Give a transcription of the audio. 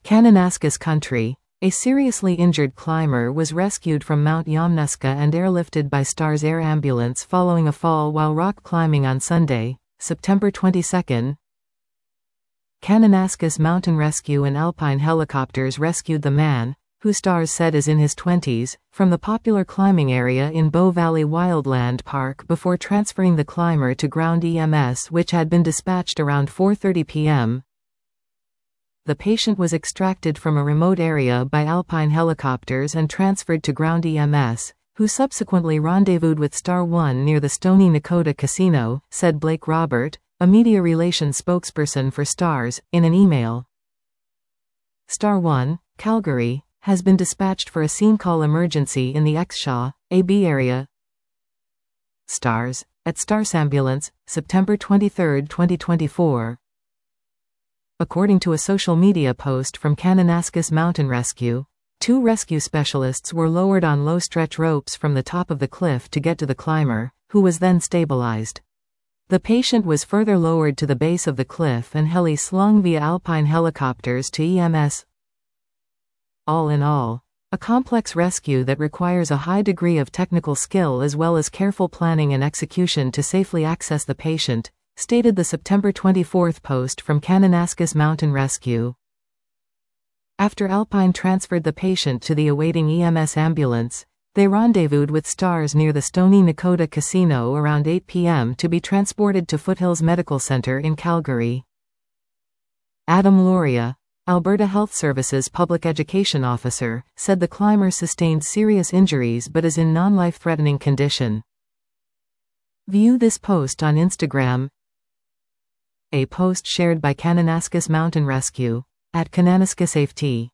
Kananaskis Country. A seriously injured climber was rescued from Mount Yamnuska and airlifted by STARS Air Ambulance following a fall while rock climbing on Sunday, September 22. Kananaskis Mountain Rescue and Alpine Helicopters rescued the man, who STARS said is in his 20s, from the popular climbing area in Bow Valley Wildland Park before transferring the climber to ground EMS, which had been dispatched around 4:30 p.m. The patient was extracted from a remote area by Alpine Helicopters and transferred to ground EMS, who subsequently rendezvoused with Star One near the Stony Nakota Casino, said Blake Robert, a media relations spokesperson for STARS, in an email. Star One, Calgary, has been dispatched for a scene call emergency in the Exshaw, AB area. STARS, at STARS Ambulance, September 23, 2024. According to a social media post from Kananaskis Mountain Rescue, 2 rescue specialists were lowered on low stretch ropes from the top of the cliff to get to the climber, who was then stabilized. The patient was further lowered to the base of the cliff and heli slung via Alpine Helicopters to EMS. All in all, a complex rescue that requires a high degree of technical skill as well as careful planning and execution to safely access the patient, stated the September 24 post from Kananaskis Mountain Rescue. After Alpine transferred the patient to the awaiting EMS ambulance, they rendezvoused with STARS near the Stony Nakota Casino around 8 p.m. to be transported to Foothills Medical Center in Calgary. Adam Loria, Alberta Health Services Public Education Officer, said the climber sustained serious injuries but is in non-life-threatening condition. View this post on Instagram. A post shared by Kananaskis Mountain Rescue, @KananaskisSafety.